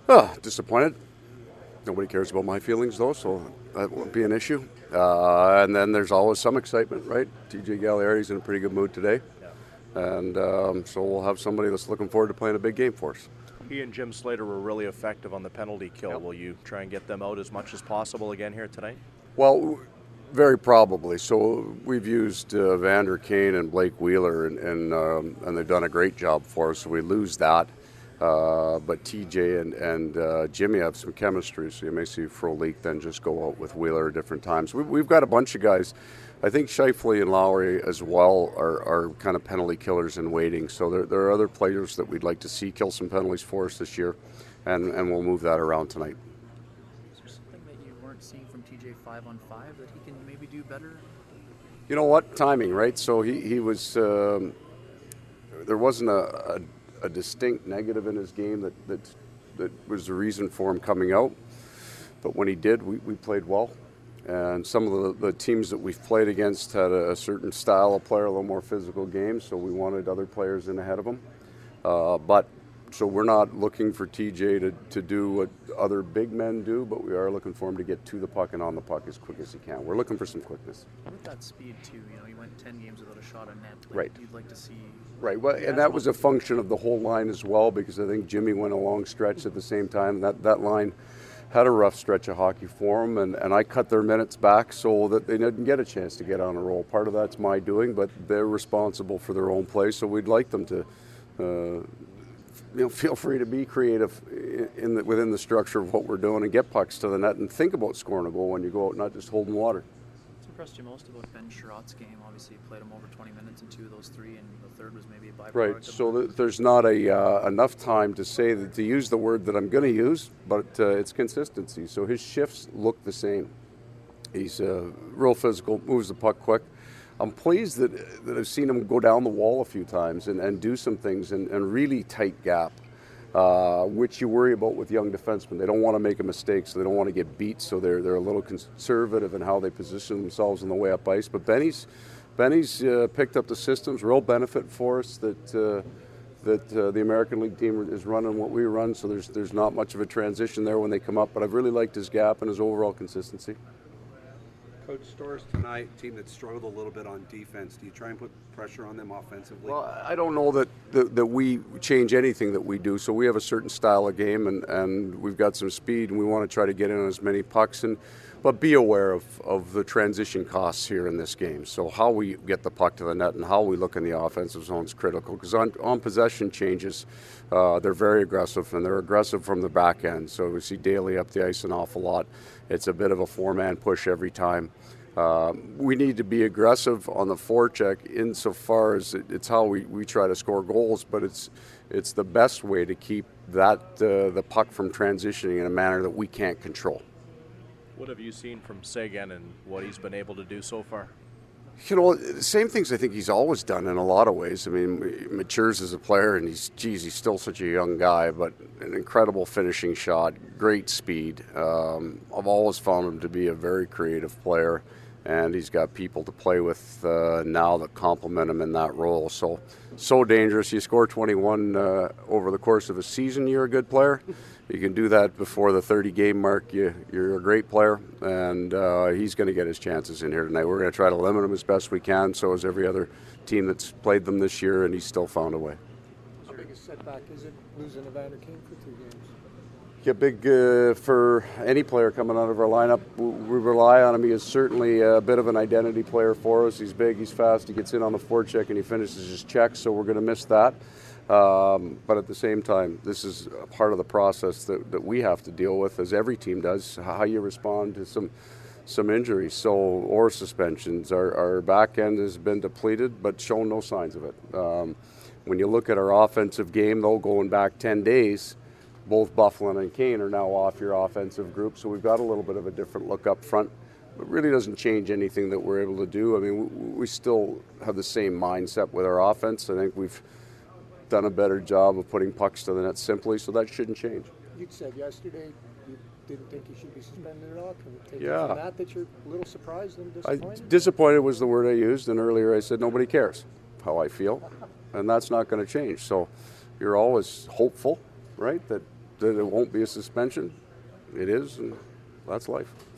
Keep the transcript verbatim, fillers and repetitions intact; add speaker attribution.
Speaker 1: Oh, disappointed. Nobody cares about my feelings, though, so that won't be an issue. Uh, and then there's always some excitement, right? T J Galliari's in a pretty good mood today. And um, so we'll have somebody that's looking forward to playing a big game for us.
Speaker 2: He and Jim Slater were really effective on the penalty kill.
Speaker 1: Yep.
Speaker 2: Will you try and get them out as much as possible again here tonight?
Speaker 1: Well, very probably. So we've used uh, Vander Kane and Blake Wheeler, and and, um, and they've done a great job for us. So we lose that. Uh, but T J and, and uh, Jimmy have some chemistry, so you may see Frolik then just go out with Wheeler at different times. We, we've got a bunch of guys. I think Scheifele and Lowry as well are, are kind of penalty killers in waiting. So there, there are other players that we'd like to see kill some penalties for us this year, and, and we'll move that around tonight.
Speaker 3: Is there something that you weren't seeing from T J five on five that he can maybe do better?
Speaker 1: You know what? Timing, right? So he, he was, um, there wasn't a, a a distinct negative in his game that, that that was the reason for him coming out. But when he did, we, we played well. And some of the, the teams that we've played against had a, a certain style of player, a little more physical game, so we wanted other players in ahead of him. Uh, but so we're not looking for T J to, to do what other big men do, but we are looking for him to get to the puck and on the puck as quick as he can. We're looking for some quickness.
Speaker 3: With that speed too, you know, he went ten games without a shot on net. Like,
Speaker 1: Right.
Speaker 3: You'd like to see.
Speaker 1: Right, well, and that was a function of the whole line as well, because I think Jimmy went a long stretch at the same time. That that line had a rough stretch of hockey for them, and, and I cut their minutes back so that they didn't get a chance to get on a roll. Part of that's my doing, but they're responsible for their own play, so we'd like them to uh, you know, feel free to be creative in the, within the structure of what we're doing and get pucks to the net and think about scoring a goal when you go out, not just holding water.
Speaker 3: What's impressed you most about Ben Sherratt's game? Obviously, you played him over twenty minutes in two of those three, and the third was maybe a byproduct.
Speaker 1: Right,
Speaker 3: of
Speaker 1: so
Speaker 3: that.
Speaker 1: th- there's not a uh, enough time to say that to use the word that I'm going to use, but uh, it's consistency. So his shifts look the same. He's uh, real physical, moves the puck quick. I'm pleased that that I've seen him go down the wall a few times and, and do some things and, and really tight gap, uh, which you worry about with young defensemen. They don't want to make a mistake, so they don't want to get beat, so they're they're a little conservative in how they position themselves on the way up ice. But Benny's Benny's uh, picked up the systems, real benefit for us that uh, that uh, the American League team is running what we run, so there's there's not much of a transition there when they come up, but I've really liked his gap and his overall consistency.
Speaker 4: Coach Stores tonight, team that struggled a little bit on defense. Do you try and put pressure on them offensively?
Speaker 1: Well, I don't know that, that, that we change anything that we do. So we have a certain style of game, and, and we've got some speed, and we want to try to get in as many pucks. And but be aware of, of the transition costs here in this game. So how we get the puck to the net and how we look in the offensive zone is critical. Because on, on possession changes, uh, they're very aggressive, and they're aggressive from the back end. So we see Daly up the ice an awful lot. It's a bit of a four-man push every time. Uh, we need to be aggressive on the forecheck insofar as it, it's how we, we try to score goals, but it's it's the best way to keep that uh, the puck from transitioning in a manner that we can't control.
Speaker 2: What have you seen from Seguin and what he's been able to do so far?
Speaker 1: You know, the same things I think he's always done in a lot of ways. I mean, he matures as a player, and he's, geez, he's still such a young guy, but an incredible finishing shot, great speed. Um, I've always found him to be a very creative player, and he's got people to play with uh, now that complement him in that role. So, so dangerous. You score twenty-one uh, over the course of a season, you're a good player. You can do that before the thirty-game mark, you, you're a great player, and uh, he's going to get his chances in here tonight. We're going to try to limit him as best we can, so is every other team that's played them this year, and he's still found a way.
Speaker 5: How big a setback is it losing Evander Kane for two games?
Speaker 1: Yeah, big uh, for any player coming out of our lineup. We, we rely on him. He is certainly a bit of an identity player for us. He's big, he's fast, he gets in on the forecheck, and he finishes his checks, so we're going to miss that. Um, but at the same time, this is a part of the process that, that we have to deal with, as every team does, how you respond to some some injuries so or suspensions. Our, our back end has been depleted, but shown no signs of it. Um, when you look at our offensive game, though, going back ten days, both Byfuglien and Kane are now off your offensive group, so we've got a little bit of a different look up front. It really doesn't change anything that we're able to do. I mean, we, we still have the same mindset with our offense. I think we've done a better job of putting pucks to the net simply, so that shouldn't change.
Speaker 5: You said yesterday you didn't think he should be suspended at all. Can we take
Speaker 1: Yeah.
Speaker 5: it from that that you're a little surprised and
Speaker 1: I,
Speaker 5: disappointed?
Speaker 1: disappointed was the word I used, and earlier I said nobody cares how I feel, and that's not going to change. So you're always hopeful, right, that that it won't be a suspension, it is, and that's life.